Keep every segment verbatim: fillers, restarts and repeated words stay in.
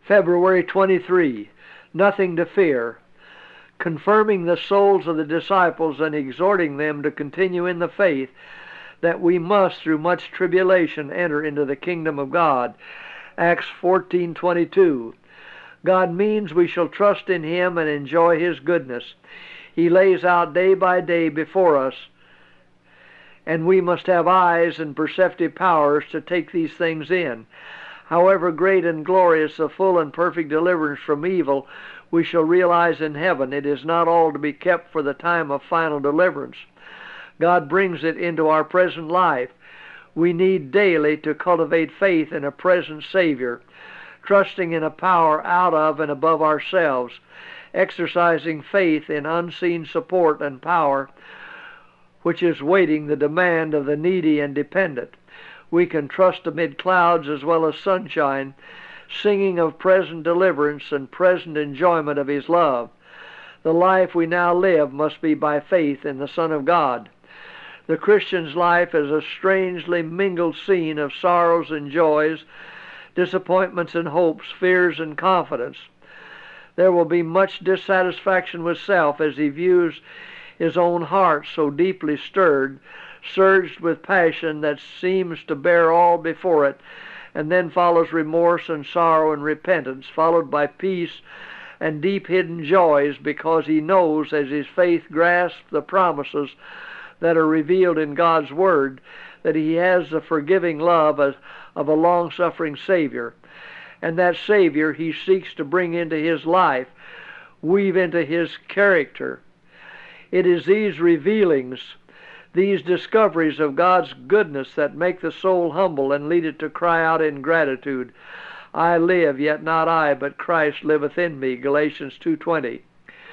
February twenty-third, Nothing to Fear. Confirming the souls of the disciples and exhorting them to continue in the faith, that we must through much tribulation enter into the kingdom of God. Acts fourteen twenty-two. God means we shall trust in Him and enjoy His goodness. He lays out day by day before us, and we must have eyes and perceptive powers to take these things in. However great and glorious the full and perfect deliverance from evil we shall realize in heaven, it is not all to be kept for the time of final deliverance. God brings it into our present life. We need daily to cultivate faith in a present Savior, trusting in a power out of and above ourselves, exercising faith in unseen support and power, which is waiting the demand of the needy and dependent. We can trust amid clouds as well as sunshine, singing of present deliverance and present enjoyment of His love. The life we now live must be by faith in the Son of God. The Christian's life is a strangely mingled scene of sorrows and joys, disappointments and hopes, fears and confidence. There will be much dissatisfaction with self as he views his own heart so deeply stirred, surged with passion that seems to bear all before it, and then follows remorse and sorrow and repentance, followed by peace and deep hidden joys, because he knows as his faith grasps the promises that are revealed in God's Word that he has the forgiving love of a long-suffering Savior. And that Savior he seeks to bring into his life, weave into his character. It is these revealings, these discoveries of God's goodness that make the soul humble and lead it to cry out in gratitude, I live, yet not I, but Christ liveth in me, Galatians two twenty.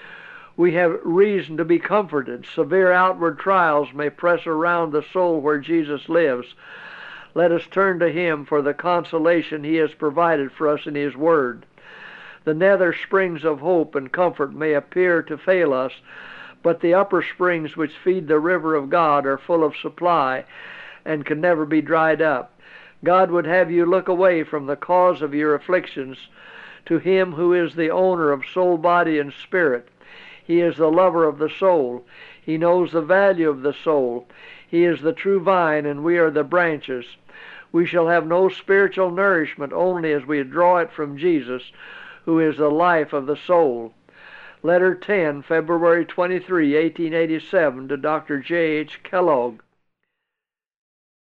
We have reason to be comforted. Severe outward trials may press around the soul where Jesus lives. Let us turn to Him for the consolation He has provided for us in His Word. The nether springs of hope and comfort may appear to fail us, but the upper springs which feed the river of God are full of supply and can never be dried up. God would have you look away from the cause of your afflictions to Him who is the owner of soul, body, and spirit. He is the lover of the soul. He knows the value of the soul. He is the true vine, and we are the branches. We shall have no spiritual nourishment only as we draw it from Jesus, who is the life of the soul. Letter ten, February twenty-third, eighteen eighty-seven, to Doctor J H Kellogg.